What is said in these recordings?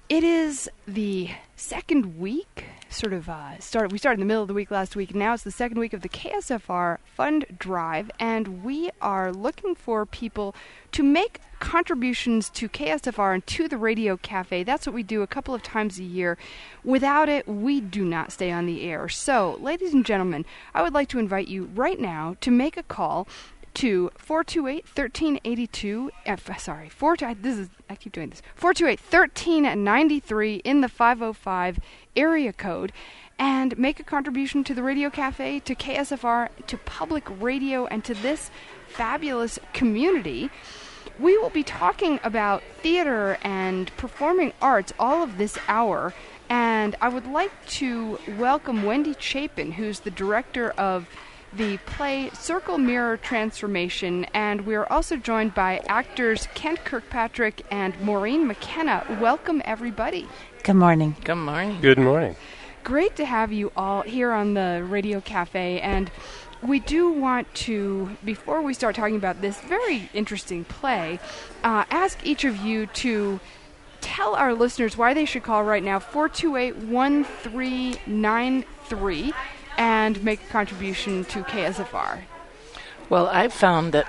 It is the second week, we started in the middle of the week last week, and now it's the second week of the KSFR Fund Drive, and we are looking for people to make contributions to KSFR and to the Radio Cafe. That's what we do a couple of times a year. Without it, we do not stay on the air. So, ladies and gentlemen, I would like to invite you right now to make a call to 428-1382, I keep doing this, 428-1393 in the 505 area code, and make a contribution to the Radio Cafe, to KSFR, to public radio, and to this fabulous community. We will be talking about theater and performing arts all of this hour, and I would like to welcome Wendy Chapin, who's the director of the play Circle Mirror Transformation, and we are also joined by actors Kent Kirkpatrick and Maureen McKenna. Welcome, everybody. Good morning. Good morning. Good morning. Great to have you all here on the Radio Cafe, and we do want to, before we start talking about this very interesting play, ask each of you to tell our listeners why they should call right now, 428-1393, and make a contribution to KSFR. Well, I've found that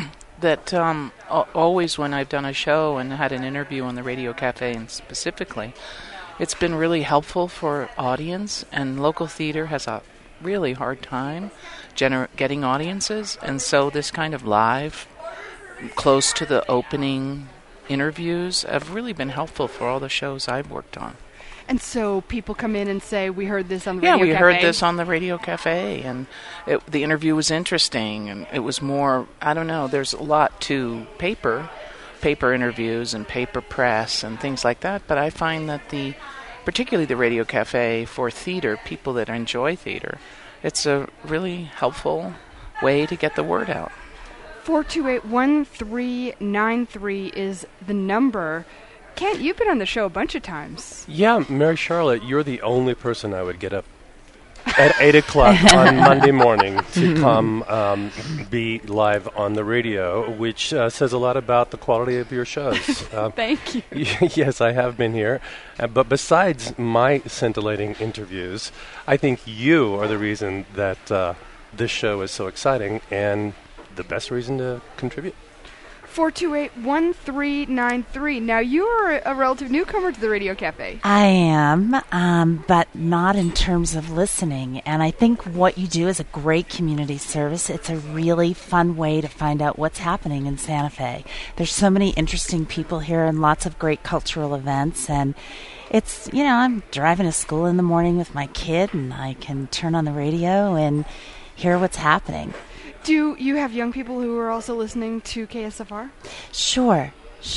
always when I've done a show and had an interview on the Radio Cafe, and specifically, it's been really helpful for audience, and local theater has a really hard time getting audiences, and so this kind of live, close to the opening interviews have really been helpful for all the shows I've worked on. And so people come in and say, we heard this on the Radio Cafe. Yeah, we heard this on the Radio Cafe, and the interview was interesting, and it was more, I don't know, there's a lot to paper interviews and paper press and things like that, but I find that particularly the Radio Cafe for theater, people that enjoy theater, it's a really helpful way to get the word out. 428-1393 is the number. Kent, you've been on the show a bunch of times. Yeah, Mary Charlotte, you're the only person I would get up at 8 o'clock on Monday morning to come be live on the radio, which says a lot about the quality of your shows. Thank you. Yes, I have been here. But besides my scintillating interviews, I think you are the reason that this show is so exciting and the best reason to contribute. 428-1393. Now, you're a relative newcomer to the Radio Cafe. I am, but not in terms of listening. And I think what you do is a great community service. It's a really fun way to find out what's happening in Santa Fe. There's so many interesting people here and lots of great cultural events. And it's, I'm driving to school in the morning with my kid, and I can turn on the radio and hear what's happening. Do you have young people who are also listening to KSFR? Sure.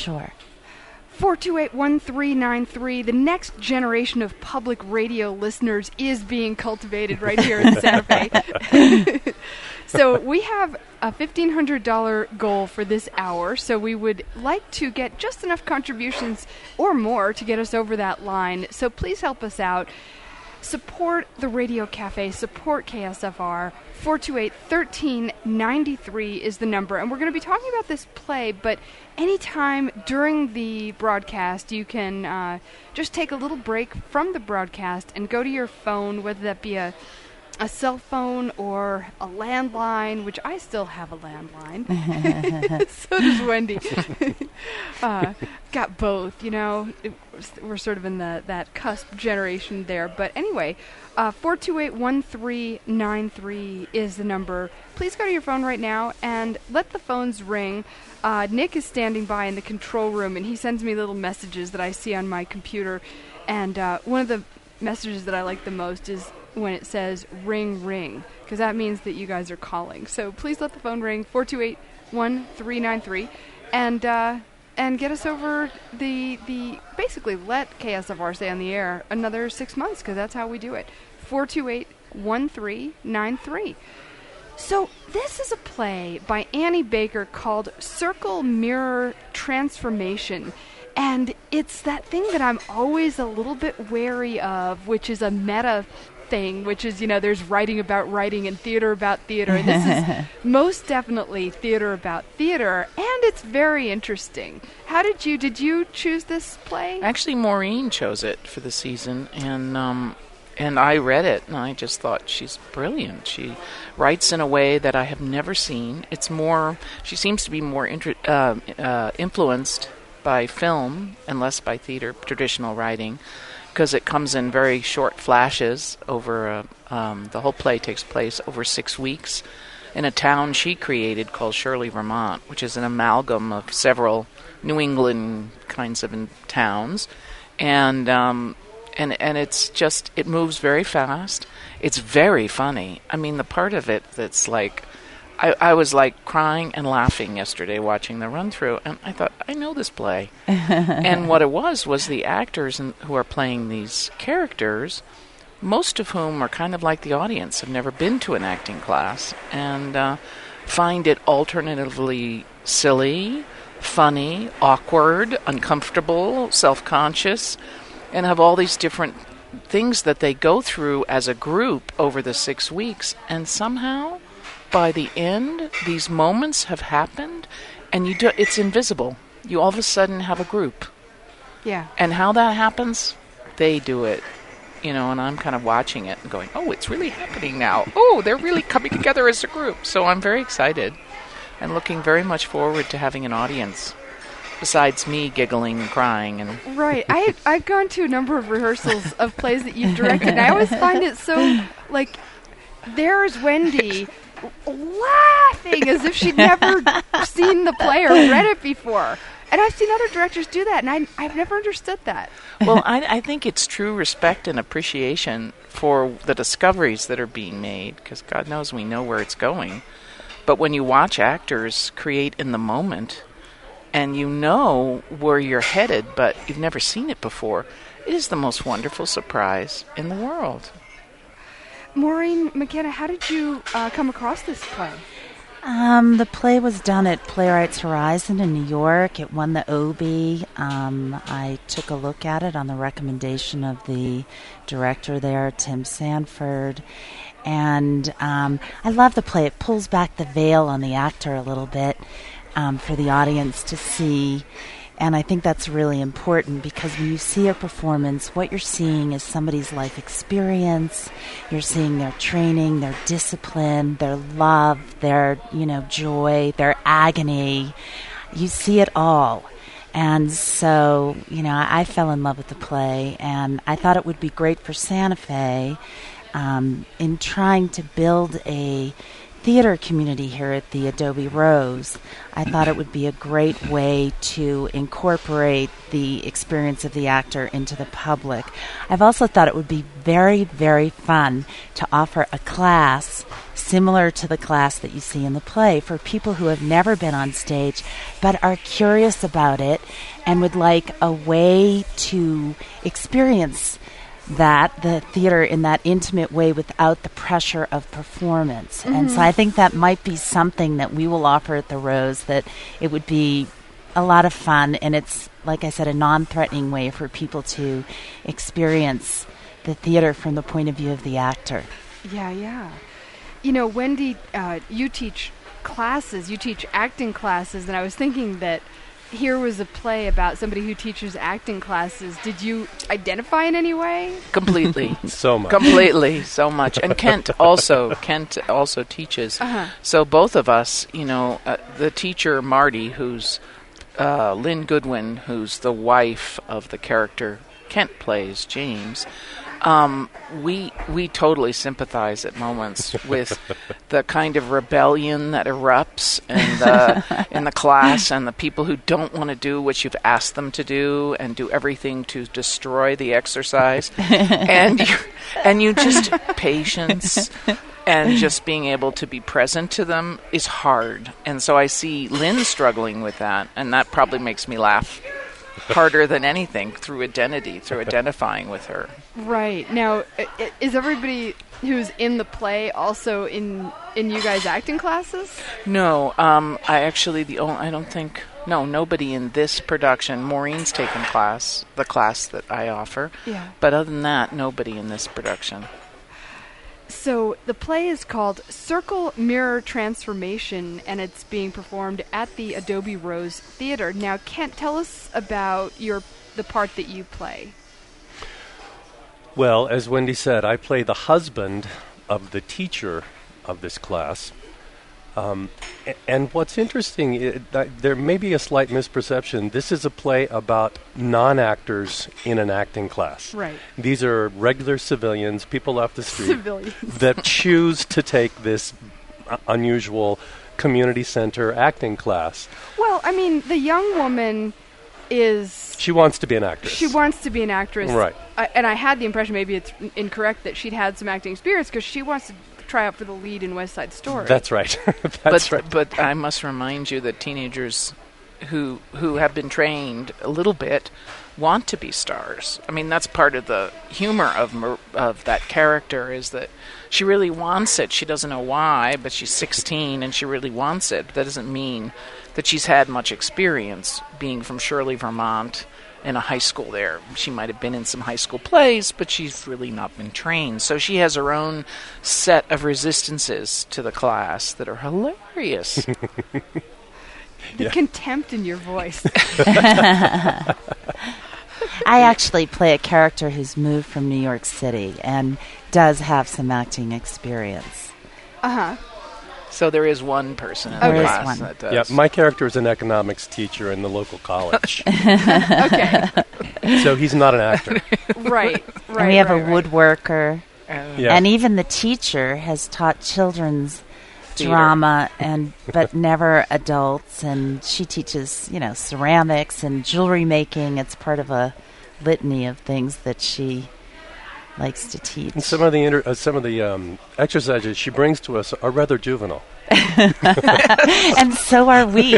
428-1393. The next generation of public radio listeners is being cultivated right here in Santa Fe. So we have a $1,500 goal for this hour, so we would like to get just enough contributions or more to get us over that line. So please help us out. Support the Radio Cafe, support KSFR. 428-1393 is the number. And we're going to be talking about this play, but anytime during the broadcast, you can just take a little break from the broadcast and go to your phone, whether that be a cell phone or a landline, which I still have a landline. So does Wendy. Got both, we're sort of in that cusp generation there. But anyway, 428-1393 is the number. Please go to your phone right now and let the phones ring. Nick is standing by in the control room, and he sends me little messages that I see on my computer. And one of the messages that I like the most is when it says ring ring, because that means that you guys are calling. So please let the phone ring, 428-1393, and get us over the basically let KSFR stay on the air another 6 months, because that's how we do it. 428-1393. So this is a play by Annie Baker called Circle Mirror Transformation. And it's that thing that I'm always a little bit wary of, which is a meta thing, which is, there's writing about writing and theater about theater. And this is most definitely theater about theater, and it's very interesting. How did you choose this play? Actually, Maureen chose it for the season, and I read it, and I just thought she's brilliant. She writes in a way that I have never seen. She seems to be more influenced by film and less by theater, traditional writing, because it comes in very short flashes over, the whole play takes place over 6 weeks in a town she created called Shirley, Vermont, which is an amalgam of several New England kinds of towns. And it's just, it moves very fast. It's very funny. I mean, the part of it that's like, I was like crying and laughing yesterday watching the run through, and I thought, I know this play. And what it was the actors who are playing these characters, most of whom are kind of like the audience, have never been to an acting class, and find it alternatively silly, funny, awkward, uncomfortable, self-conscious, and have all these different things that they go through as a group over the 6 weeks. And somehow, by the end, these moments have happened, and it's invisible. You all of a sudden have a group. Yeah. And how that happens, they do it. And I'm kind of watching it and going, oh, it's really happening now. Oh, they're really coming together as a group. So I'm very excited and looking very much forward to having an audience. Besides me giggling and crying. Right. I've gone to a number of rehearsals of plays that you've directed, and I always find it so, like, there's Wendy laughing as if she'd never seen the play or read it before. And I've seen other directors do that, and I've never understood that. Well, I think it's true respect and appreciation for the discoveries that are being made, because God knows we know where it's going. But when you watch actors create in the moment, and you know where you're headed, but you've never seen it before, it is the most wonderful surprise in the world. Maureen McKenna, how did you come across this play? The play was done at Playwrights Horizon in New York. It won the Obie. I took a look at it on the recommendation of the director there, Tim Sanford. And I love the play. It pulls back the veil on the actor a little bit. For the audience to see, and I think that's really important, because when you see a performance, what you're seeing is somebody's life experience. You're seeing their training, their discipline, their love, their joy, their agony. You see it all. And so, I fell in love with the play, and I thought it would be great for Santa Fe in trying to build a theater community here at the Adobe Rose. I thought it would be a great way to incorporate the experience of the actor into the public. I've also thought it would be very, very fun to offer a class similar to the class that you see in the play for people who have never been on stage but are curious about it and would like a way to experience the theater in that intimate way without the pressure of performance. Mm-hmm. And so I think that might be something that we will offer at the Rose, that it would be a lot of fun, and it's, like I said, a non-threatening way for people to experience the theater from the point of view of the actor. Yeah. Wendy, you teach classes, you teach acting classes, and I was thinking that here was a play about somebody who teaches acting classes. Did you identify in any way? Completely. So much. Completely, so much. And Kent also teaches. Uh-huh. So both of us, the teacher, Marty, who's Lynn Goodwin, who's the wife of the character Kent plays, James, we totally sympathize at moments with the kind of rebellion that erupts in the class, and the people who don't want to do what you've asked them to do and do everything to destroy the exercise, and you just patience and just being able to be present to them is hard. And so I see Lynn struggling with that, and that probably makes me laugh harder than anything, through identifying with her. Right. Now, is everybody who's in the play also in you guys' acting classes? No, nobody in this production. Maureen's taken the class that I offer. Yeah. But other than that, nobody in this production. So the play is called Circle Mirror Transformation, and it's being performed at the Adobe Rose Theater. Now, Kent, tell us about the part that you play. Well, as Wendy said, I play the husband of the teacher of this class. And what's interesting, there may be a slight misperception. This is a play about non-actors in an acting class. Right. These are regular civilians, people off the street, Civilians. that choose to take this unusual community center acting class. Well, I mean, the young woman is... She wants to be an actress. She wants to be an actress. Right. And I had the impression, maybe it's incorrect, that she'd had some acting experience because she wants to try out for the lead in West Side Story. That's right. That's right. But I must remind you that teenagers who have been trained a little bit want to be stars. I mean, that's part of the humor of that character, is that she really wants it. She doesn't know why, but she's 16 and she really wants it. But that doesn't mean that she's had much experience being from Shirley, Vermont, in a high school there. She might have been in some high school plays, but she's really not been trained. So she has her own set of resistances to the class that are hilarious. The contempt in your voice. I actually play a character who's moved from New York City and does have some acting experience. Uh-huh. So there is one person in There the is class one. that does. Yeah, my character is an economics teacher in the local college. Okay. So he's not an actor. Right. And we have a woodworker. Yeah. And even the teacher has taught children's Theater. drama but never adults, and she teaches, ceramics and jewelry making. It's part of a litany of things that she likes to teach. And some of the exercises she brings to us are rather juvenile. And so are we.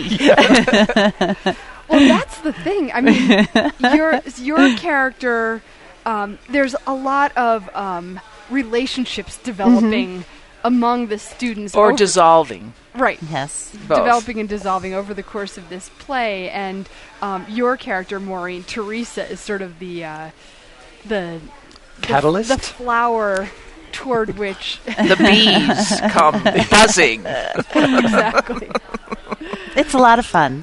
Well, that's the thing. I mean, your character, there's a lot of relationships developing among the students. Or dissolving. Right. Yes. Both. Developing and dissolving over the course of this play. And your character, Maureen, Teresa, is sort of the Catalyst? the flower toward which... The bees come buzzing. Exactly. It's a lot of fun.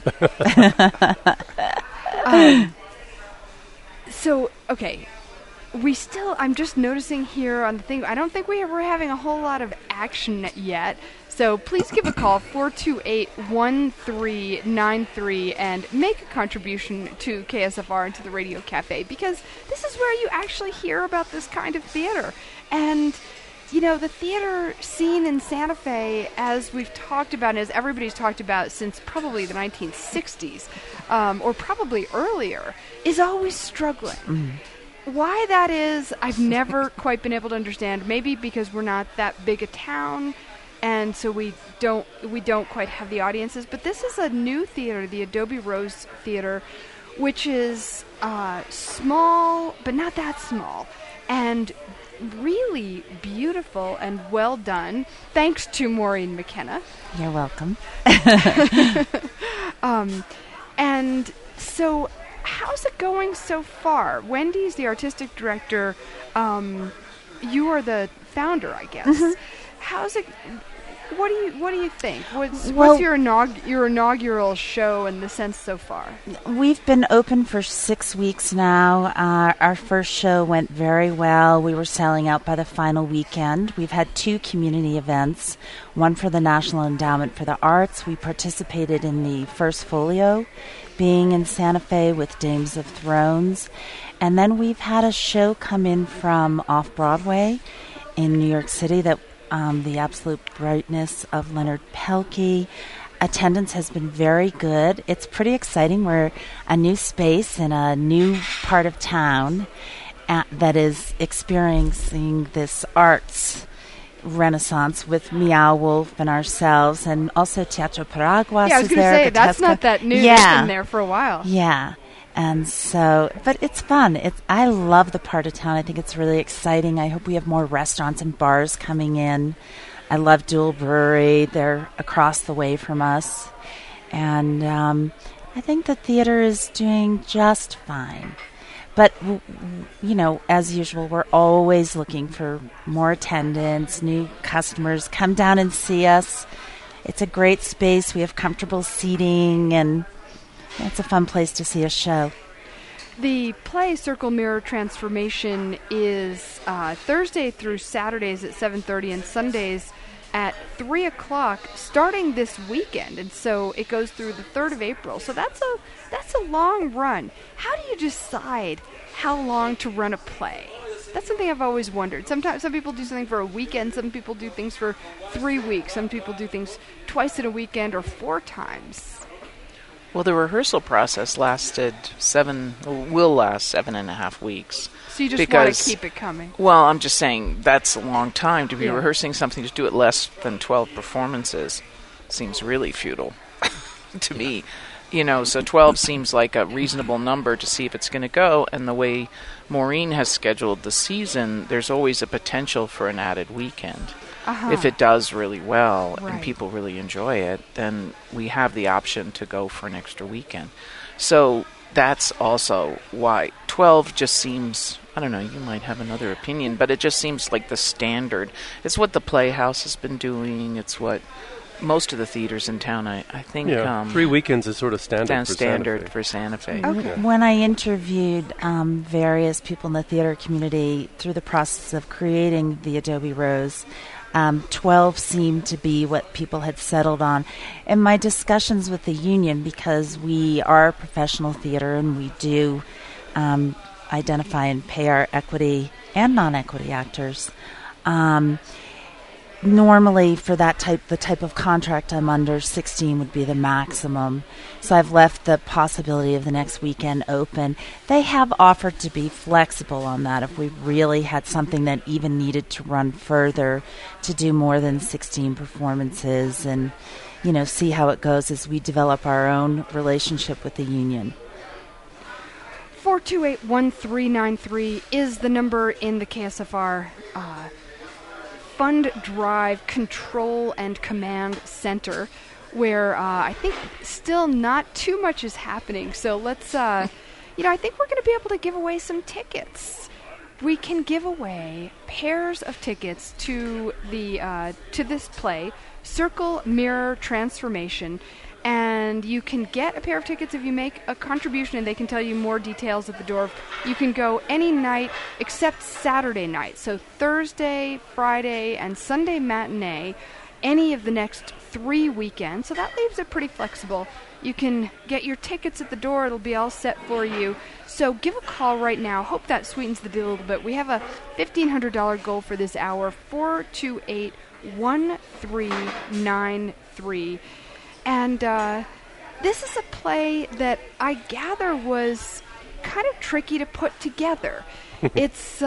So, okay. I'm just noticing here on the thing, I don't think we're having a whole lot of action yet. So please give a call, 428-1393, and make a contribution to KSFR and to the Radio Cafe, because this is where you actually hear about this kind of theater. And, the theater scene in Santa Fe, as we've talked about, and as everybody's talked about since probably the 1960s, or probably earlier, is always struggling. Mm. Why that is, I've never quite been able to understand. Maybe because we're not that big a town, and so we don't quite have the audiences. But this is a new theater, the Adobe Rose Theater, which is small, but not that small, and really beautiful and well done. Thanks to Maureen McKenna. You're welcome. And so, how's it going so far? Wendy's the artistic director. You are the founder, I guess. Mm-hmm. How's it? What do you think? What's your inaugural show in the sense so far? We've been open for 6 weeks now. Our first show went very well. We were selling out by the final weekend. We've had 2 community events, one for the National Endowment for the Arts. We participated in the first folio, being in Santa Fe with Dames of Thrones. And then we've had a show come in from off-Broadway in New York City that The Absolute Brightness of Leonard Pelkey. Attendance has been very good. It's pretty exciting. We're a new space in a new part of town that is experiencing this arts renaissance with Meow Wolf and ourselves, and also Teatro Paraguas. Yeah, I was going to say, that's not that new. Yeah. It's been there for a while. Yeah. And so, but it's fun. I love the part of town. I think it's really exciting. I hope we have more restaurants and bars coming in. I love Dual Brewery. They're across the way from us. And I think the theater is doing just fine. But, as usual, we're always looking for more attendance, new customers. Come down and see us. It's a great space. We have comfortable seating, and it's a fun place to see a show. The play Circle Mirror Transformation is Thursday through Saturdays at 7:30 and Sundays at 3 o'clock starting this weekend. And so it goes through the 3rd of April. So that's a long run. How do you decide how long to run a play? That's something I've always wondered. Sometimes some people do something for a weekend. Some people do things for 3 weeks. Some people do things twice in a weekend or 4 times. Well, the rehearsal process will last 7.5 weeks. So you just want to keep it coming. Well, I'm just saying that's a long time to be rehearsing something. To do it less than 12 performances seems really futile to me. So 12 seems like a reasonable number to see if it's going to go. And the way Maureen has scheduled the season, there's always a potential for an added weekend. If it does really well and people really enjoy it, then we have the option to go for an extra weekend. So that's also why 12 just seems, I don't know, you might have another opinion, but it just seems like the standard. It's what the Playhouse has been doing. It's what most of the theaters in town, I think. 3 weekends is sort of standard for Santa Fe. Okay. When I interviewed various people in the theater community through the process of creating the Adobe Rose, 12 seemed to be what people had settled on. In my discussions with the union, because we are a professional theater and we do identify and pay our equity and non-equity actors, normally for the type of contract I'm under, 16 would be the maximum. So I've left the possibility of the next weekend open. They have offered to be flexible on that if we really had something that even needed to run further, to do more than 16 performances and, see how it goes as we develop our own relationship with the union. 428-1393 is the number in the KSFR Fund Drive Control and Command Center, where I think still not too much is happening. So let's, I think we're going to be able to give away some tickets. We can give away pairs of tickets to to this play, Circle Mirror Transformation. And you can get a pair of tickets if you make a contribution, and they can tell you more details at the door. You can go any night except Saturday night. So Thursday, Friday, and Sunday matinee, any of the next 3 weekends. So that leaves it pretty flexible. You can get your tickets at the door. It'll be all set for you. So give a call right now. Hope that sweetens the deal a little bit. We have a $1,500 goal for this hour, 428-1393. And this is a play that I gather was kind of tricky to put together. It's,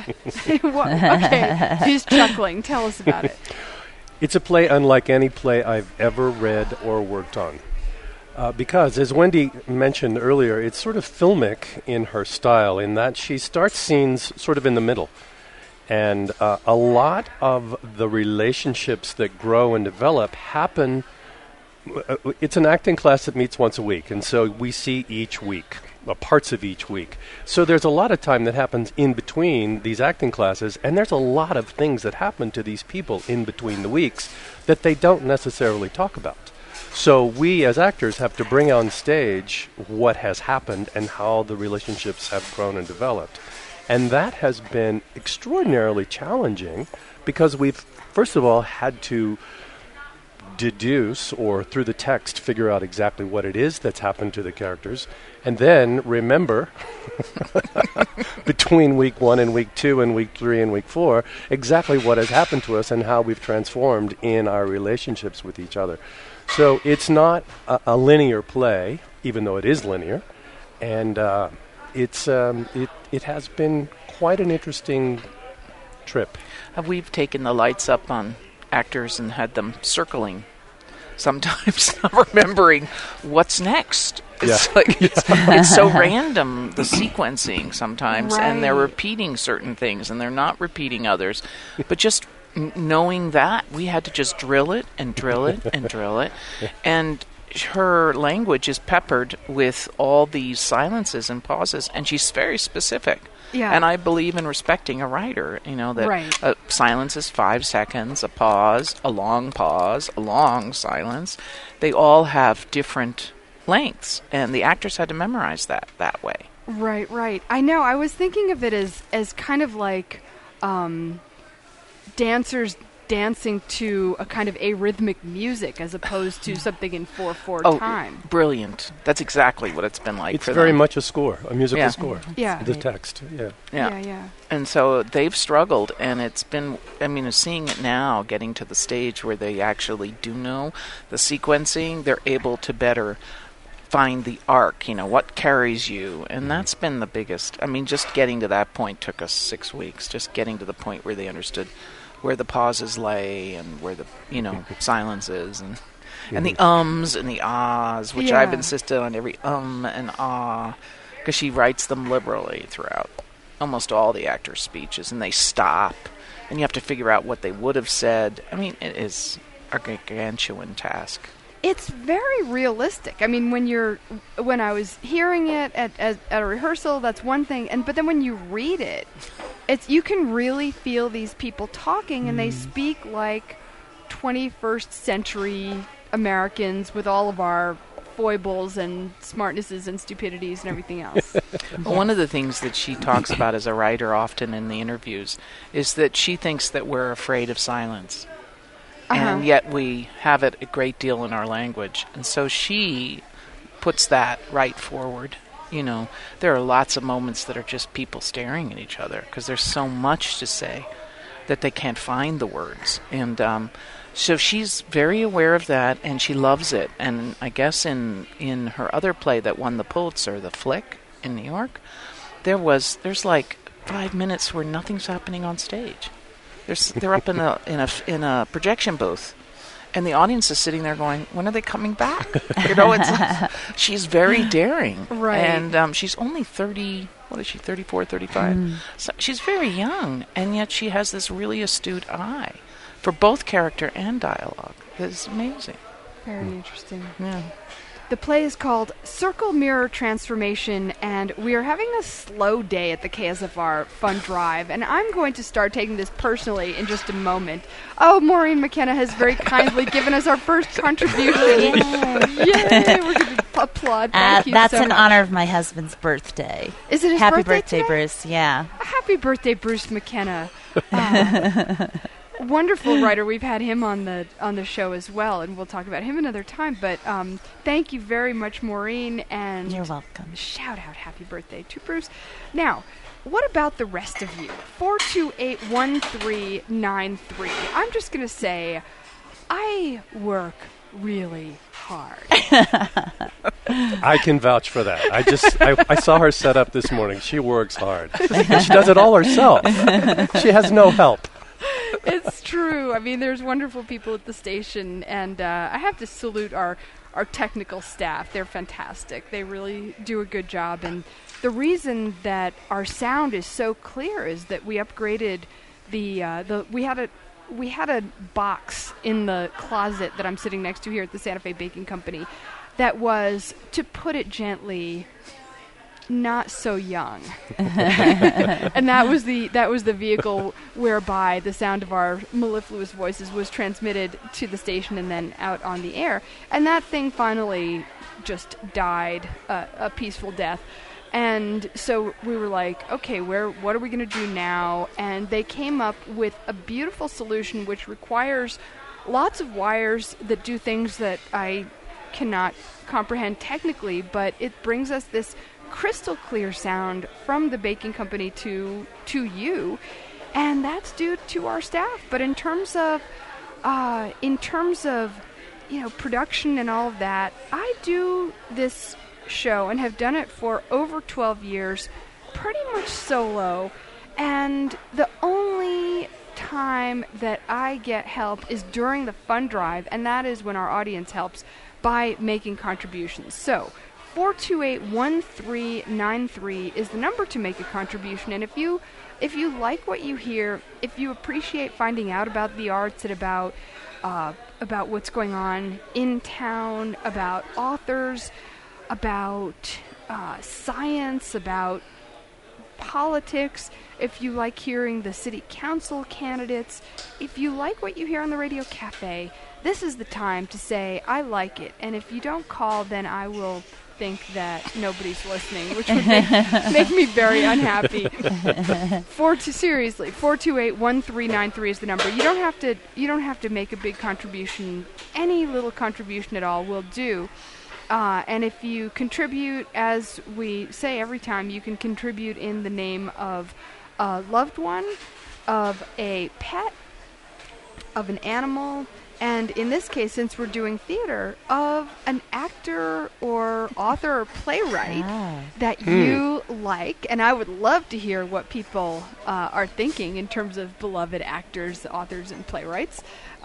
okay, he's chuckling. Tell us about it. It's a play unlike any play I've ever read or worked on. Because, as Wendy mentioned earlier, it's sort of filmic in her style, in that she starts scenes sort of in the middle. And a lot of the relationships that grow and develop happen. It's an acting class that meets once a week, and so we see each week, parts of each week. So there's a lot of time that happens in between these acting classes, and there's a lot of things that happen to these people in between the weeks that they don't necessarily talk about. So we as actors have to bring on stage what has happened and how the relationships have grown and developed. And that has been extraordinarily challenging because we've, first of all, had to deduce or through the text figure out exactly what it is that's happened to the characters, and then remember between week 1 and week 2 and week 3 and week 4 exactly what has happened to us and how we've transformed in our relationships with each other. So it's not a linear play, even though it is linear, and it has been quite an interesting trip. We've taken the lights up on actors and had them circling, sometimes not remembering what's next. It's it's so random, the sequencing sometimes, and they're repeating certain things and they're not repeating others. But just knowing that, we had to just drill it and drill it and drill it. And her language is peppered with all these silences and pauses, and she's very specific. Yeah. And I believe in respecting a writer, that Right. a silence is 5 seconds, a pause, a long silence. They all have different lengths, and the actors had to memorize that way. Right. I know. I was thinking of it as kind of like dancers dancing to a kind of arrhythmic music as opposed to something in 4/4 time. Brilliant. That's exactly what it's been like It's for very them. much a score, a musical score. Yeah. The text, yeah. Yeah. And so they've struggled, and it's been, seeing it now, getting to the stage where they actually do know the sequencing, they're able to better find the arc, what carries you. And that's been the biggest. Just getting to that point took us 6 weeks, just getting to the point where they understood where the pauses lay and where the, silence is and the ums and the ahs, which I've insisted on every and ah, because she writes them liberally throughout almost all the actors' speeches, and they stop, and you have to figure out what they would have said. It is a gargantuan task. It's very realistic. When I was hearing it at a rehearsal, that's one thing, but then when you read it, you can really feel these people talking, and they speak like 21st century Americans with all of our foibles and smartnesses and stupidities and everything else. One of the things that she talks about as a writer often in the interviews is that she thinks that we're afraid of silence. And yet we have it a great deal in our language. And so she puts that right forward. There are lots of moments that are just people staring at each other because there's so much to say that they can't find the words. And so she's very aware of that, and she loves it. And I guess in her other play that won the Pulitzer, The Flick, in New York, there's like 5 minutes where nothing's happening on stage. They're up in a projection booth, and the audience is sitting there going, "When are they coming back?" She's very daring, right? And she's only 30. What is she? 34, 35. So she's very young, and yet she has this really astute eye for both character and dialogue. It's amazing. Very interesting. Yeah. The play is called Circle Mirror Transformation, and we are having a slow day at the KSFR Fund Drive, and I'm going to start taking this personally in just a moment. Oh, Maureen McKenna has very kindly given us our first contribution. Yay! We're going to applaud. Thank you that's so in much. honor of my husband's birthday. Is it his Happy birthday birthday, today? Bruce. Yeah. Happy birthday, Bruce McKenna. Wonderful writer. We've had him on the show as well, and we'll talk about him another time. But thank you very much, Maureen, and You're welcome. Shout out happy birthday to Bruce. Now, what about the rest of you? 428-1393. I'm just going to say, I work really hard. I can vouch for that. I saw her set up this morning. She works hard. And she does it all herself. She has no help. It's true. There's wonderful people at the station, and I have to salute our technical staff. They're fantastic. They really do a good job, and the reason that our sound is so clear is that we upgraded we had a box in the closet that I'm sitting next to here at the Santa Fe Baking Company that was, to put it gently, not so young. And that was the vehicle whereby the sound of our mellifluous voices was transmitted to the station and then out on the air. And that thing finally just died a peaceful death. And so we were like, okay, what are we going to do now? And they came up with a beautiful solution which requires lots of wires that do things that I cannot comprehend technically, but it brings us this crystal clear sound from the baking company to you, and that's due to our staff. But in terms of production and all of that, I do this show and have done it for over 12 years, pretty much solo, and the only time that I get help is during the fund drive, and that is when our audience helps by making contributions. So 428-1393 is the number to make a contribution. And if you like what you hear, if you appreciate finding out about the arts and about what's going on in town, about authors, about science, about politics, if you like hearing the city council candidates, if you like what you hear on the Radio Cafe, this is the time to say, I like it. And if you don't call, then I will think that nobody's listening, which would make me very unhappy. Seriously, 428-1393 is the number. You don't have to make a big contribution. Any little contribution at all will do. And if you contribute, as we say every time, you can contribute in the name of a loved one, of a pet, of an animal, and in this case, since we're doing theater, of an actor or author or playwright that you like. And I would love to hear what people are thinking in terms of beloved actors, authors, and playwrights.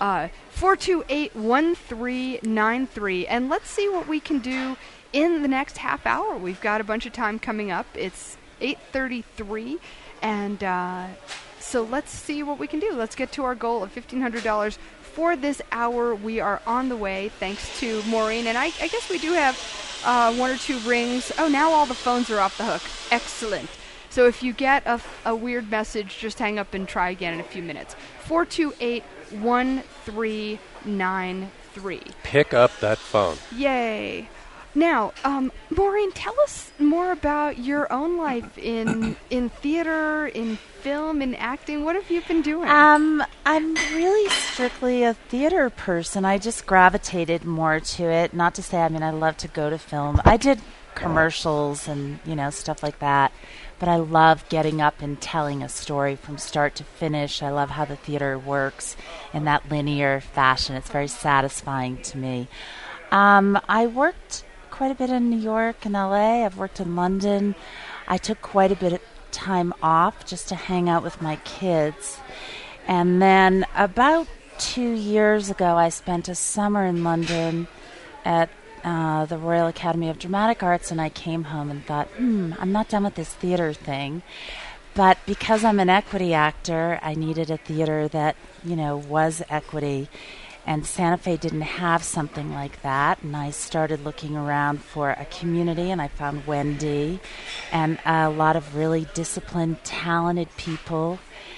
428-1393. And let's see what we can do in the next half hour. We've got a bunch of time coming up. It's 8:33. And so let's see what we can do. Let's get to our goal of $1,500 for this hour. We are on the way, thanks to Maureen. And I guess we do have one or two rings. Oh, now all the phones are off the hook. Excellent. So if you get a weird message, just hang up and try again in a few minutes. 428-1393. Pick up that phone. Yay. Now, Maureen, tell us more about your own life in theater, in film, in acting. What have you been doing? I'm really strictly a theater person. I just gravitated more to it. Not to say, I love to go to film. I did commercials and, stuff like that. But I love getting up and telling a story from start to finish. I love how the theater works in that linear fashion. It's very satisfying to me. I worked quite a bit in New York and LA. I've worked in London. I took quite a bit of time off just to hang out with my kids. And then about 2 years ago, I spent a summer in London at the Royal Academy of Dramatic Arts, and I came home and thought, I'm not done with this theater thing. But because I'm an equity actor, I needed a theater that, was equity. And Santa Fe didn't have something like that, and I started looking around for a community, and I found Wendy and a lot of really disciplined, talented people,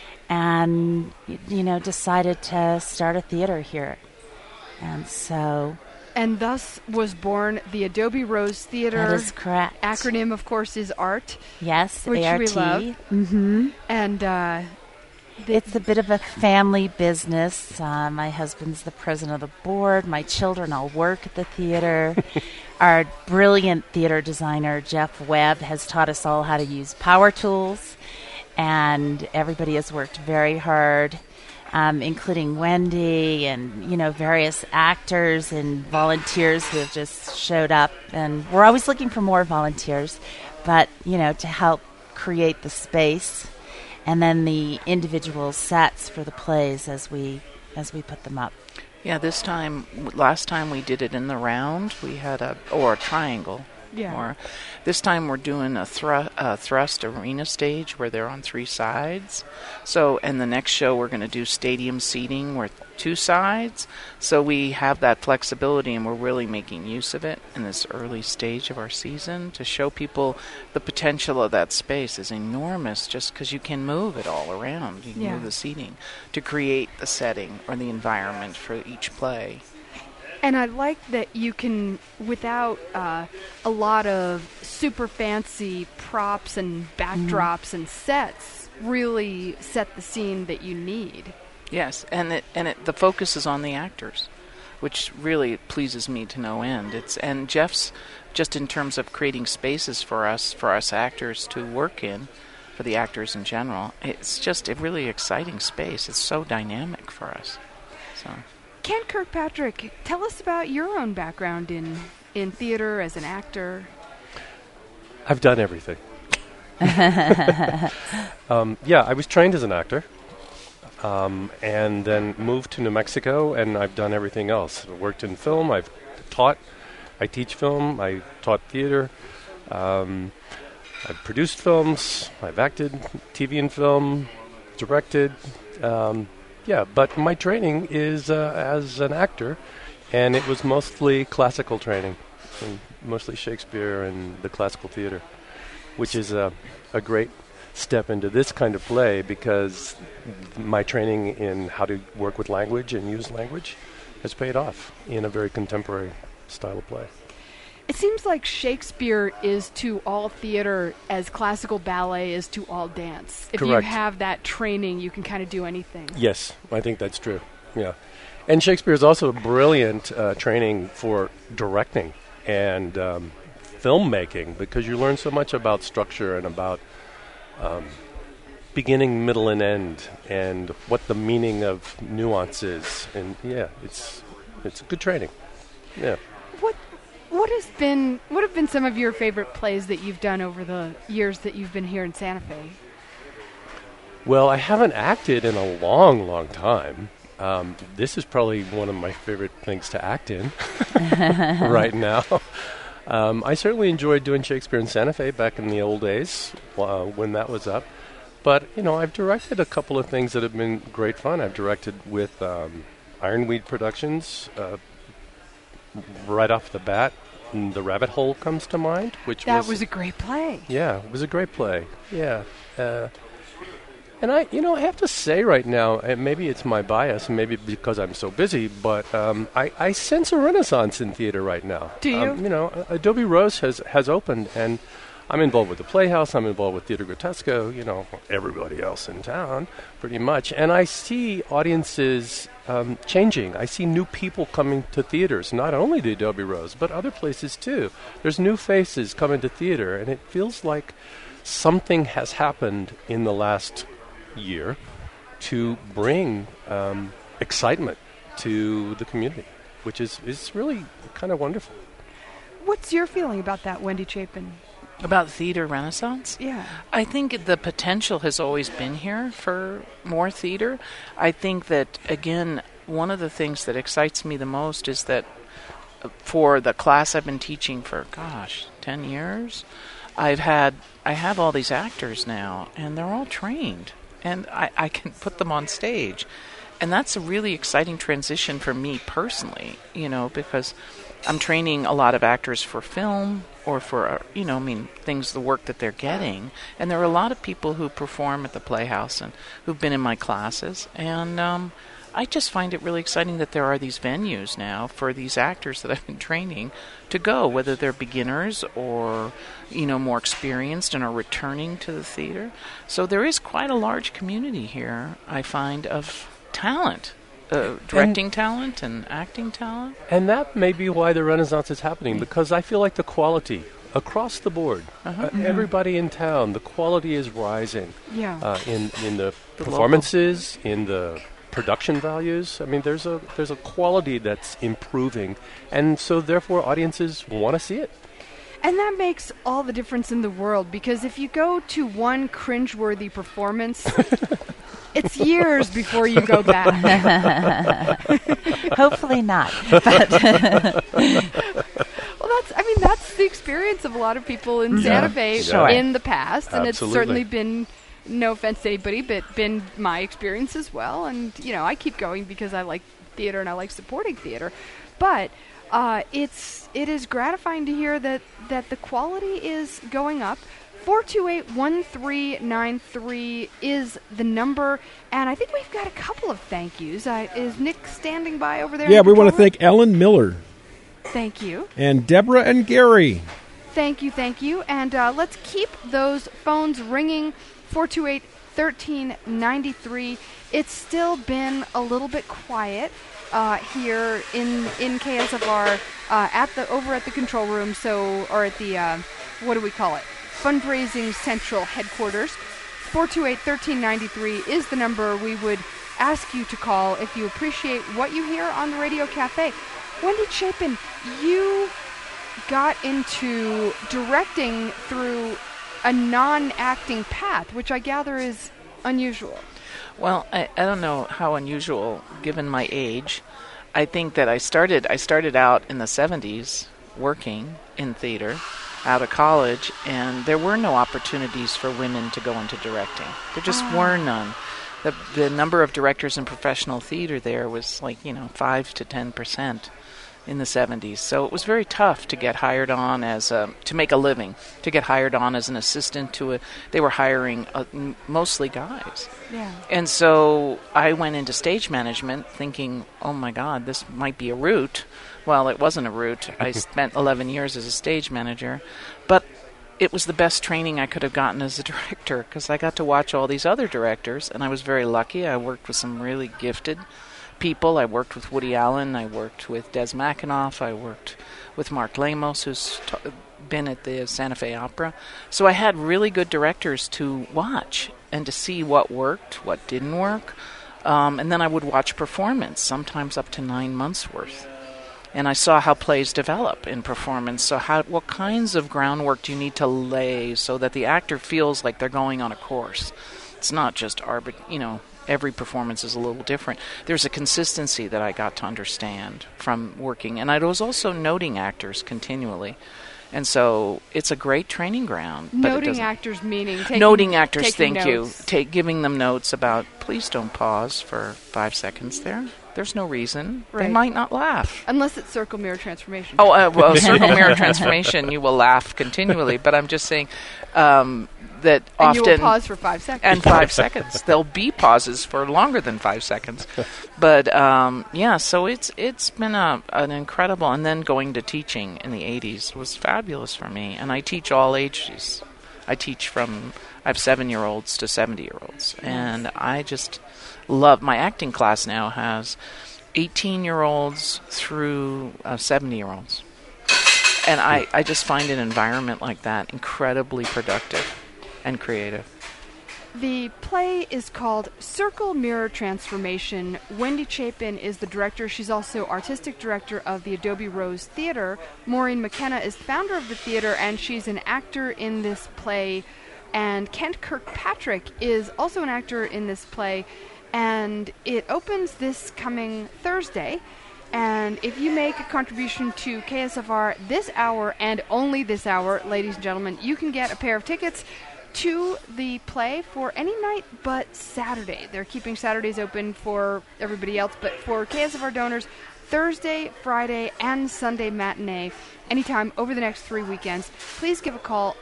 and, decided to start a theater here. And so... And thus was born the Adobe Rose Theater. That is correct. Acronym, of course, is ART. Yes, which ART. We love. Mm-hmm. And... it's a bit of a family business. My husband's the president of the board. My children all work at the theater. Our brilliant theater designer, Jeff Webb, has taught us all how to use power tools. And everybody has worked very hard, including Wendy and, various actors and volunteers who have just showed up. And we're always looking for more volunteers, but, to help create the space. And then the individual sets for the plays as we put them up. Yeah, last time we did it in the round. We had a triangle. Yeah. Or this time we're doing a thrust arena stage where they're on three sides. So, and the next show we're going to do stadium seating where two sides. So we have that flexibility, and we're really making use of it in this early stage of our season to show people the potential of that space is enormous just because you can move it all around. You can move the seating to create the setting or the environment for each play. And I like that you can, without a lot of super fancy props and backdrops and sets, really set the scene that you need. Yes, and the focus is on the actors, which really pleases me to no end. And Jeff's, just in terms of creating spaces for us actors to work in, for the actors in general, it's just a really exciting space. It's so dynamic for us. So. Ken Kirkpatrick, tell us about your own background in theater as an actor. I've done everything. I was trained as an actor, and then moved to New Mexico, and I've done everything else. I've worked in film, I've taught, I teach film. I taught theater. I've produced films. I've acted TV and film, directed. But my training is as an actor, and it was mostly classical training, and mostly Shakespeare and the classical theater, which is a great step into this kind of play because my training in how to work with language and use language has paid off in a very contemporary style of play. It seems like Shakespeare is to all theater as classical ballet is to all dance. If Correct. you have that training, you can kind of do anything. Yes, I think that's true. Yeah. And Shakespeare is also a brilliant training for directing and filmmaking because you learn so much about structure and about beginning, middle, and end and what the meaning of nuance is. And, it's good training. Yeah. What have been some of your favorite plays that you've done over the years that you've been here in Santa Fe? Well, I haven't acted in a long, long time. This is probably one of my favorite things to act in right now. I certainly enjoyed doing Shakespeare in Santa Fe back in the old days when that was up. But, I've directed a couple of things that have been great fun. I've directed with Ironweed Productions. Right off the bat, The Rabbit Hole comes to mind, which was a great play. Yeah, it was a great play. Yeah. And I have to say right now, and maybe it's my bias, maybe because I'm so busy, but I sense a renaissance in theater right now. Do you? Adobe Rose has opened, and I'm involved with the Playhouse, I'm involved with Theater Grotesco, everybody else in town, pretty much. And I see audiences changing. I see new people coming to theaters, not only the Adobe Rose, but other places too. There's new faces coming to theater, and it feels like something has happened in the last year to bring excitement to the community, which is really kind of wonderful. What's your feeling about that, Wendy Chapin? About theater renaissance? Yeah. I think the potential has always been here for more theater. I think that, again, one of the things that excites me the most is that for the class I've been teaching for, 10 years, I have all these actors now, and they're all trained, and I can put them on stage. And that's a really exciting transition for me personally, because I'm training a lot of actors for film or for, the work that they're getting. And there are a lot of people who perform at the Playhouse and who've been in my classes. And I just find it really exciting that there are these venues now for these actors that I've been training to go, whether they're beginners or, more experienced and are returning to the theater. So there is quite a large community here, I find, of talent. Directing talent and acting talent. And that may be why the Renaissance is happening, because I feel like the quality across the board, everybody in town, the quality is rising. Yeah. In the performances, in the production values. I mean, there's a quality that's improving, and so therefore audiences want to see it. And that makes all the difference in the world, because if you go to one cringeworthy performance, it's years before you go back. Hopefully not. Well, that's the experience of a lot of people in Santa Fe in the past, and it's certainly been, no offense to anybody, but been my experience as well. And I keep going because I like theater and I like supporting theater, but it is gratifying to hear that the quality is going up. 428-1393 is the number, and I think we've got a couple of thank yous. Is Nick standing by over there? Yeah, we want to thank Ellen Miller. Thank you. And Deborah and Gary. Thank you. And let's keep those phones ringing. 428-1393. It's still been a little bit quiet here in KSFR over at the control room, or at the what do we call it? Fundraising Central Headquarters. 428-1393 is the number we would ask you to call if you appreciate what you hear on the Radio Cafe. Wendy Chapin, you got into directing through a non-acting path, which I gather is unusual. Well, I don't know how unusual given my age. I think that I started out in the 70s working in theater out of college, and there were no opportunities for women to go into directing. There just were none. The number of directors in professional theater there was 5 to 10% in the 70s. So it was very tough to get hired on to make a living, to get hired on as an assistant they were hiring mostly guys. Yeah. And so I went into stage management thinking, oh my God, this might be a route. Well, it wasn't a route. I spent 11 years as a stage manager, but it was the best training I could have gotten as a director because I got to watch all these other directors, and I was very lucky. I worked with some really gifted people. I worked with Woody Allen. I worked with Des McAnuff. I worked with Mark Lamos, who's been at the Santa Fe Opera. So I had really good directors to watch and to see what worked, what didn't work. And then I would watch performance, sometimes up to 9 months' worth. And I saw how plays develop in performance. So what kinds of groundwork do you need to lay so that the actor feels like they're going on a course? It's not just every performance is a little different. There's a consistency that I got to understand from working. And I was also noting actors continually. And so it's a great training ground. Noting actors meaning noting actors, taking thank notes. you. Giving them notes about, please don't pause for 5 seconds there. There's no reason. Right. They might not laugh. Unless it's circle mirror transformation. Oh, well, circle mirror transformation, you will laugh continually. But I'm just saying that and often... you will pause for 5 seconds. And 5 seconds. There'll be pauses for longer than 5 seconds. But, so it's been an incredible... And then going to teaching in the 80s was fabulous for me. And I teach all ages. I teach I have 7-year-olds to 70-year-olds. And I just love... My acting class now has 18-year-olds through 70-year-olds. And I just find an environment like that incredibly productive and creative. The play is called Circle Mirror Transformation. Wendy Chapin is the director. She's also artistic director of the Adobe Rose Theater. Maureen McKenna is founder of the theater, and she's an actor in this play. And Kent Kirkpatrick is also an actor in this play. And it opens this coming Thursday. And if you make a contribution to KSFR this hour and only this hour, ladies and gentlemen, you can get a pair of tickets to the play for any night but Saturday. They're keeping Saturdays open for everybody else, but for KSFR donors, Thursday, Friday, and Sunday matinee, anytime over the next 3 weekends, please give a call,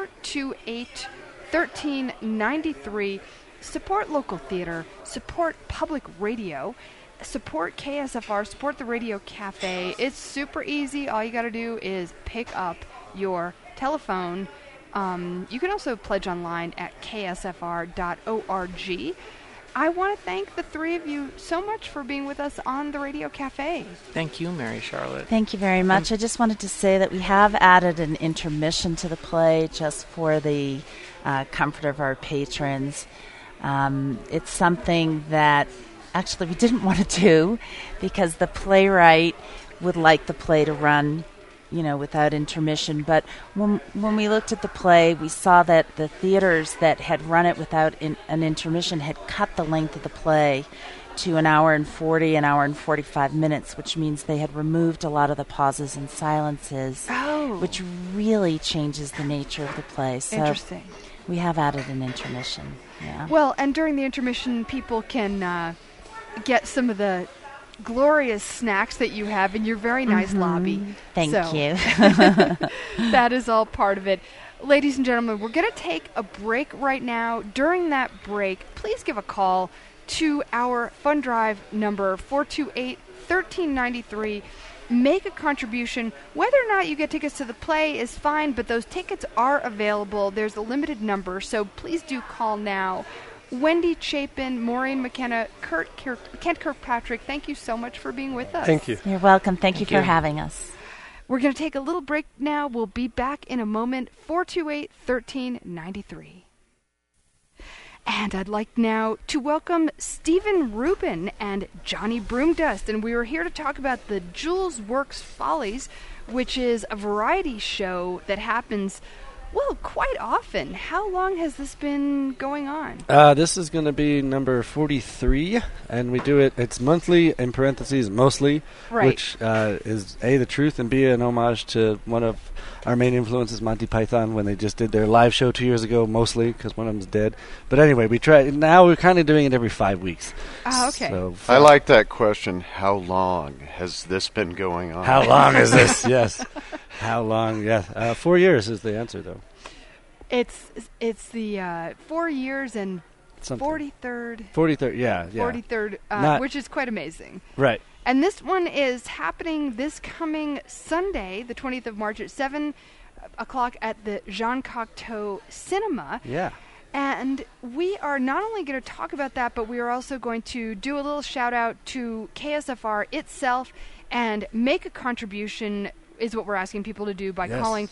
428-1393. Support local theater, support public radio, support KSFR, support the Radio Cafe. It's super easy. All you got to do is pick up your telephone. You can also pledge online at ksfr.org. I want to thank the three of you so much for being with us on the Radio Cafe. Thank you, Mary Charlotte. Thank you very much. I just wanted to say that we have added an intermission to the play just for the comfort of our patrons. It's something that actually we didn't want to do because the playwright would like the play to run, without intermission. But when we looked at the play, we saw that the theaters that had run it without an intermission had cut the length of the play to an hour and 40, an hour and 45 minutes, which means they had removed a lot of the pauses and silences, which really changes the nature of the play. So interesting. We have added an intermission. Yeah. Well, and during the intermission, people can get some of the glorious snacks that you have in your very nice lobby. Thank you. That is all part of it. Ladies and gentlemen, we're going to take a break right now. During that break, please give a call to our fund drive number 428-1393. Make a contribution. Whether or not you get tickets to the play is fine, but those tickets are available. There's a limited number, so please do call now. Wendy Chapin, Maureen McKenna, Kent Kirkpatrick, thank you so much for being with us. Thank you. You're welcome. Thank you for having us. We're going to take a little break now. We'll be back in a moment. 428-1393. And I'd like now to welcome Stephen Rubin and Johnny Broomdust. And we were here to talk about the Jules Works Follies, which is a variety show that happens well, quite often. How long has this been going on? This is going to be number 43, and we do it's monthly, in parentheses, mostly, Right. which is A, the truth, and B, an homage to one of our main influences, Monty Python, when they just did their live show 2 years ago, mostly, because one of them's dead. But anyway, now we're kind of doing it every 5 weeks. Oh, okay. So, I like that question. How long has this been going on? how long is this? Yes. How long? Yeah. 4 years is the answer, though. It's the 4 years and Something. 43rd. 43rd, yeah. 43rd, which is quite amazing. Right. And this one is happening this coming Sunday, the 20th of March at 7 o'clock at the Jean Cocteau Cinema. Yeah. And we are not only going to talk about that, but we are also going to do a little shout out to KSFR itself and make a contribution is what we're asking people to do by calling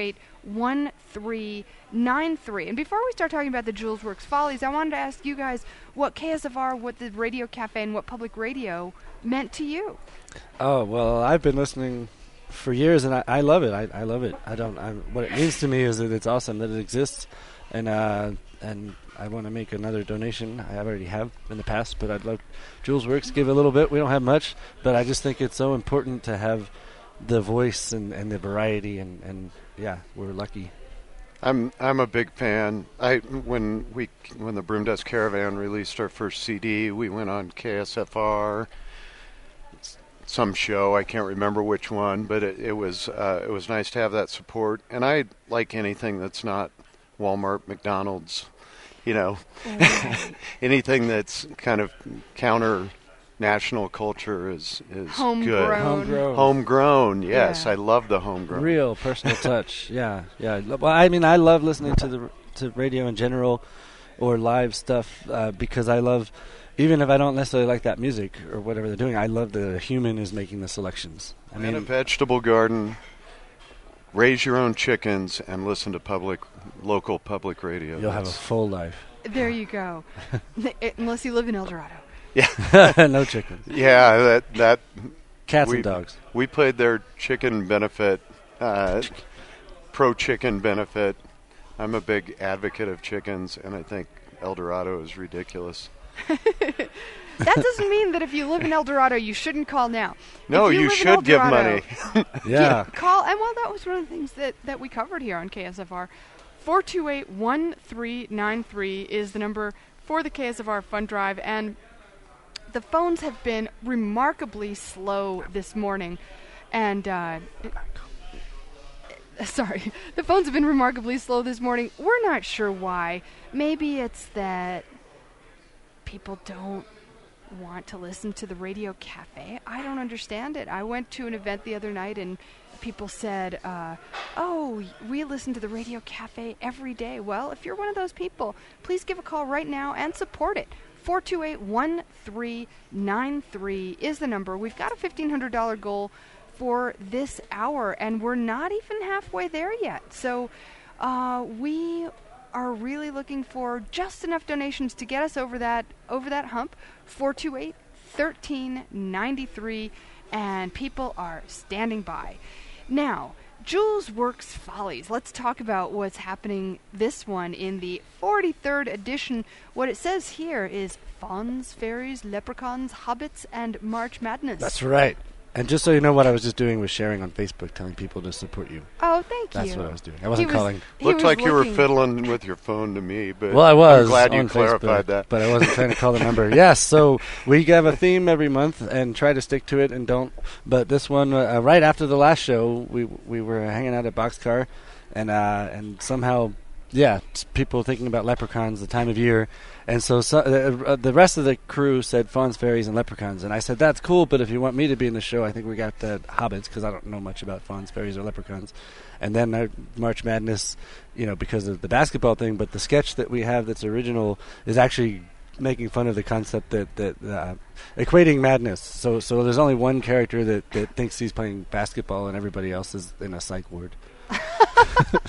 428-1393. And before we start talking about the Jules Works Follies, I wanted to ask you guys what KSFR, what the Radio Cafe, and what public radio meant to you. Oh, well, I've been listening for years, and I love it. I love it. What it means to me is that it's awesome that it exists, and I want to make another donation. I already have in the past, but I'd love Jules Works give a little bit. We don't have much, but I just think it's so important to have the voice and the variety, and yeah, we're lucky. I'm a big fan. When the Broomdust Caravan released our first CD, we went on KSFR. Some show, I can't remember which one, but it was nice to have that support. And I like anything that's not Walmart, McDonald's, anything that's kind of counter national culture is Homegrown. good. Homegrown, yes. Yeah. I love the homegrown. Real personal touch. Yeah. Well, I mean, I love listening to radio in general or live stuff because I love, even if I don't necessarily like that music or whatever they're doing, I love the human is making the selections. I mean, a vegetable garden, raise your own chickens, and listen to local public radio. You'll have a full life. There you go. Unless you live in El Dorado. Yeah. No chickens. Yeah, that Cats and dogs. We played their chicken benefit, pro-chicken benefit. I'm a big advocate of chickens, and I think El Dorado is ridiculous. That doesn't mean that if you live in El Dorado, you shouldn't call now. No, you should give money. Yeah. Call, and well, that was one of the things that we covered here on KSFR. 428-1393 is the number for the KSFR Fund Drive, and the phones have been remarkably slow this morning, and sorry, the phones have been remarkably slow this morning. We're not sure why. Maybe it's that people don't want to listen to the Radio Cafe. I don't understand it. I went to an event the other night and people said, oh, we listen to the Radio Cafe every day. Well, if you're one of those people, please give a call right now and support it. 428-1393 is the number. We've got a $1,500 goal for this hour, and we're not even halfway there yet. So we are really looking for just enough donations to get us over that hump. 428-1393, and people are standing by. Now, Jules Works Follies. Let's talk about what's happening this one in the 43rd edition. What it says here is Fauns, Fairies, Leprechauns, Hobbits, and March Madness. That's right. And just so you know, what I was just doing was sharing on Facebook, telling people to support you. Oh, thank you. That's what I was doing. I wasn't calling. Looked like you were fiddling with your phone to me, but well, I was. I'm glad you on clarified Facebook, that. But I wasn't trying to call the number. Yes, so we have a theme every month and try to stick to it and don't. But this one, right after the last show, we were hanging out at Boxcar, and somehow, people thinking about leprechauns, the time of year. And so the rest of the crew said Fauns, Fairies, and Leprechauns. And I said, that's cool, but if you want me to be in the show, I think we got the Hobbits, because I don't know much about Fauns, Fairies, or Leprechauns. And then March Madness, because of the basketball thing. But the sketch that we have that's original is actually making fun of the concept that equating madness. So there's only one character that thinks he's playing basketball, and everybody else is in a psych ward.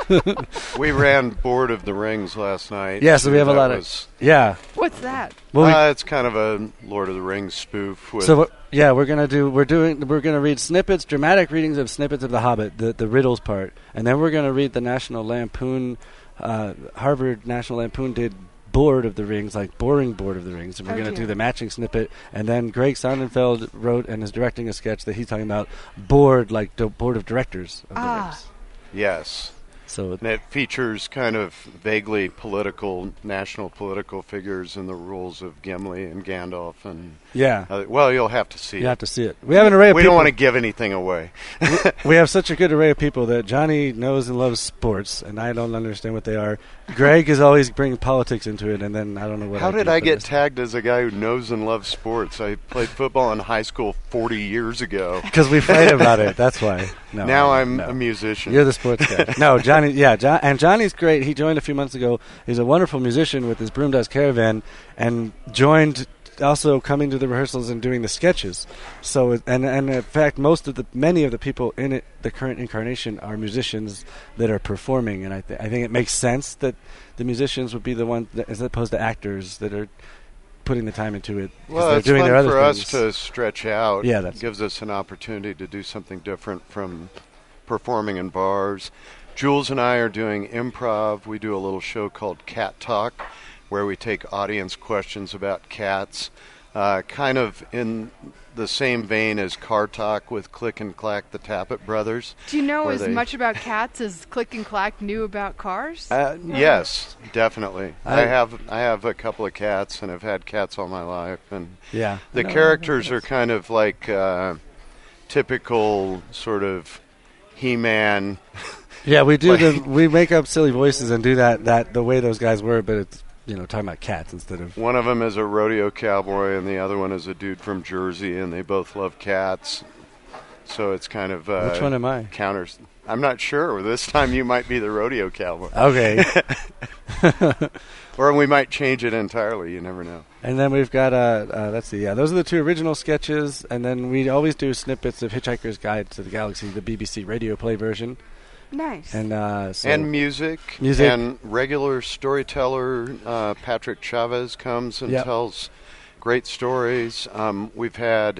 We ran Board of the Rings last night. Yeah, so we have a lot of... Yeah. What's that? Well, It's kind of a Lord of the Rings spoof. With we're gonna read snippets, dramatic readings of snippets of The Hobbit, the riddles part, and then we're gonna read the National Lampoon, Harvard National Lampoon did Board of the Rings, like boring Board of the Rings, and we're going to do the matching snippet. And then Greg Sonnenfeld wrote and is directing a sketch that he's talking about board, like Board of Directors of the Rings. Yes. So and it features kind of vaguely national political figures in the roles of Gimli and Gandalf. And well, you'll have to see it. You have to see it. We have an array of people. We don't want to give anything away. We have such a good array of people that Johnny knows and loves sports, and I don't understand what they are. Greg is always bringing politics into it, and then I don't know what. How did I get tagged as a guy who knows and loves sports? I played football in high school 40 years ago. Because we fight about it. That's why. Now I'm a musician. You're the sports guy. No, Johnny. Yeah, and Johnny's great. He joined a few months ago. He's a wonderful musician with his Broom Dust Caravan, and joined also coming to the rehearsals and doing the sketches. So and in fact, many of the people in it, the current incarnation, are musicians that are performing, and I think it makes sense that the musicians would be the ones as opposed to actors that are putting the time into it. Well, they're it's doing fun their other for things. us to stretch out. Yeah, it gives us an opportunity to do something different from performing in bars. Jules and I are doing improv. We do a little show called Cat Talk, where we take audience questions about cats, kind of in the same vein as Car Talk with Click and Clack, the Tappet brothers. Do you know as much about cats as Click and Clack knew about cars? Yes, definitely. I have a couple of cats, and I've had cats all my life. And the characters are kind of like typical sort of He-Man. Yeah, we do. We make up silly voices and do that the way those guys were, but it's talking about cats instead of. One of them is a rodeo cowboy, and the other one is a dude from Jersey, and they both love cats. So it's kind of which one am I? Counters. I'm not sure. This time you might be the rodeo cowboy. Okay. Or we might change it entirely. You never know. And then we've got let's see. Yeah, those are the two original sketches, and then we always do snippets of Hitchhiker's Guide to the Galaxy, the BBC radio play version. Nice. And and music and regular storyteller Patrick Chavez comes and tells great stories. We've had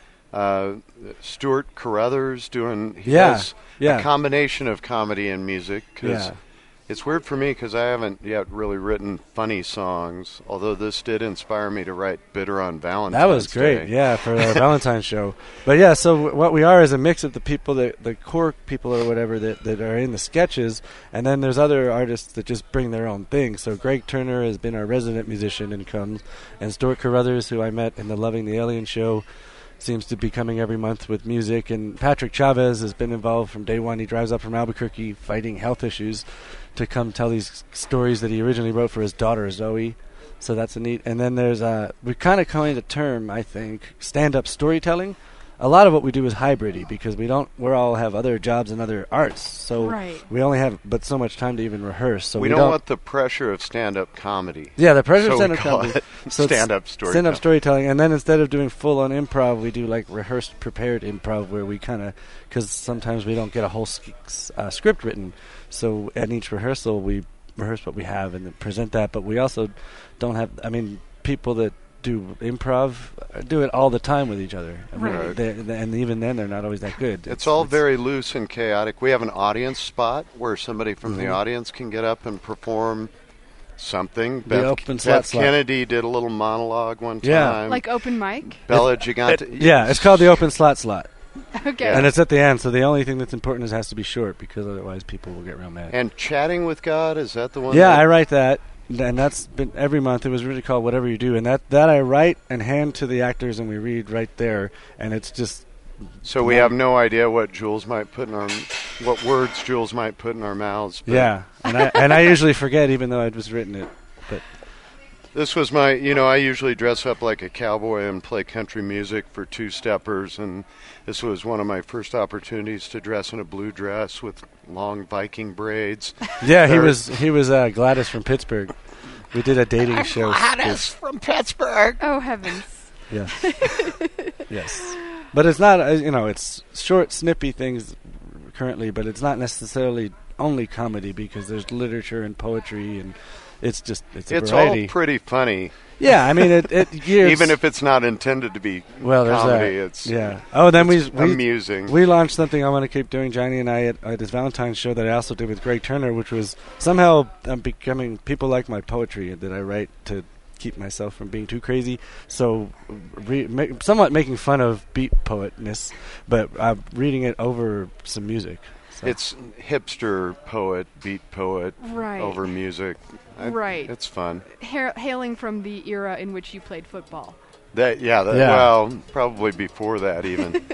Stuart Carruthers doing does a combination of comedy and music. It's weird for me because I haven't yet really written funny songs, although this did inspire me to write Bitter on Valentine's Day. That was great, for our Valentine's show. But so what we are is a mix of the people, the core people or whatever that are in the sketches, and then there's other artists that just bring their own thing. So Greg Turner has been our resident musician and comes, and Stuart Carruthers, who I met in the Loving the Alien show, seems to be coming every month with music, and Patrick Chavez has been involved from day one. He drives up from Albuquerque fighting health issues to come tell these stories that he originally wrote for his daughter Zoe. So that's a neat. And then there's we kind of coined a term, I think, stand-up storytelling. A lot of what we do is hybrid-y because we all have other jobs and other arts, so we only have but so much time to even rehearse. So we don't want the pressure of stand-up comedy. Yeah, the pressure of stand-up comedy. So stand-up storytelling. Stand-up storytelling, and then instead of doing full-on improv, we do like rehearsed, prepared improv, where we because sometimes we don't get a whole script written. So at each rehearsal, we rehearse what we have and then present that. But we also don't have. I mean, people that do improv do it all the time with each other. And even then, they're not always that good. It's all very loose and chaotic. We have an audience spot where somebody from the audience can get up and perform something. Beth Kennedy did a little monologue one time. Like open mic? Bella Gigante. It's called the open slot. Okay. And it's at the end, so the only thing that's important is it has to be short because otherwise people will get real mad. And Chatting with God, is that the one? Yeah, I write that. And that's been every month. It was really called Whatever You Do, and that I write and hand to the actors, and we read right there. And it's just so we have no idea what words Jules might put in our mouths. But and I usually forget, even though I'd just written it. But this was my, I usually dress up like a cowboy and play country music for two-steppers, and this was one of my first opportunities to dress in a blue dress with long Viking braids. Yeah, he was Gladys from Pittsburgh. We did a dating show. Gladys from Pittsburgh. Oh heavens! Yes, yes. But it's not. It's short, snippy things currently, but it's not necessarily only comedy because there's literature and poetry, and it's a It's variety. all pretty funny. Yeah, I mean, Even if it's not intended to be well, there's comedy, that. it's yeah. Oh, then it's we amusing. We launched something I want to keep doing, Johnny and I, at this Valentine's show that I also did with Greg Turner, which was somehow becoming people like my poetry that I write to keep myself from being too crazy. So, somewhat making fun of beat poetness, but reading it over some music. So. It's hipster poet, beat poet, Right. over music. Right. It's fun. Hailing from the era in which you played football. Yeah. Well, probably before that even.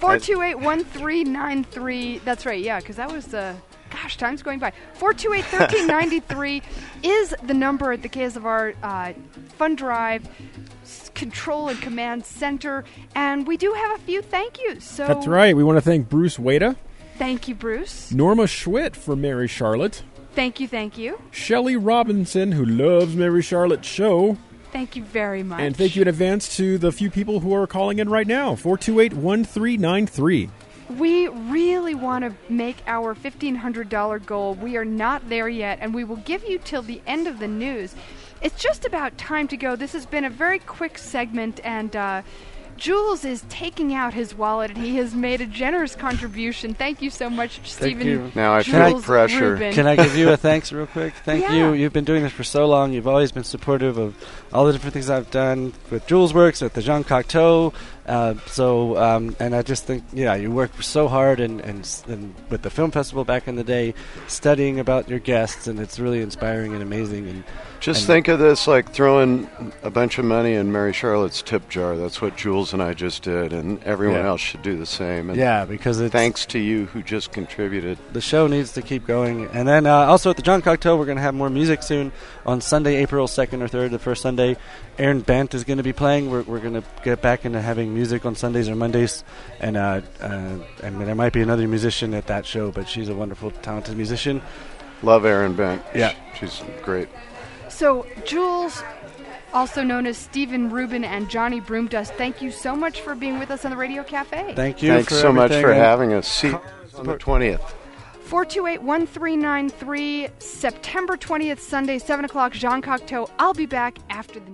428-1393. That's right, yeah, because that was gosh, time's going by. 428-1393 is the number at the KSFR Fund Drive Control and Command Center, and we do have a few thank yous. So That's right. We want to thank Bruce Wada, thank you, Bruce. Norma Schwitt for Mary Charlotte, Thank you. Shelley Robinson, who loves Mary Charlotte's show, Thank you very much. and thank you in advance to the few people who are calling in right now. 428-1393. We really want to make our $1,500 goal. We are not there yet, and we will give you till the end of the news. It's just about time to go. This has been a very quick segment, and Jules is taking out his wallet, and he has made a generous contribution. Thank you so much, Stephen. you. Now I feel Jules pressure. Rubin. Can I give you a thanks real quick? Thank Yeah. you. You've been doing this for so long. You've always been supportive of all the different things I've done with Jules Works, at the Jean Cocteau. And I just think, you worked so hard and with the film festival back in the day, studying about your guests, and it's really inspiring and amazing. And Just think of this like throwing a bunch of money in Mary Charlotte's tip jar. That's what Jules and I just did, and everyone Yeah. else should do the same. And yeah, because it's thanks to you who just contributed. the show needs to keep going. And then also at the Jean Cocteau, we're going to have more music soon on Sunday, April 2nd or 3rd, the first Sunday. Aaron Bent is going to be playing. We're going to get back into having music on Sundays or Mondays. And there might be another musician at that show, but she's a wonderful, talented musician. Love Erin Bent. Yeah. She's great. So, Jules, also known as Stephen Rubin and Johnny Broomdust, thank you so much for being with us on the Radio Cafe. Thank you. Thanks for so much everything. for And having us. See you on the 20th. 428-1393, September 20th, Sunday, 7 o'clock, Jean Cocteau. I'll be back after the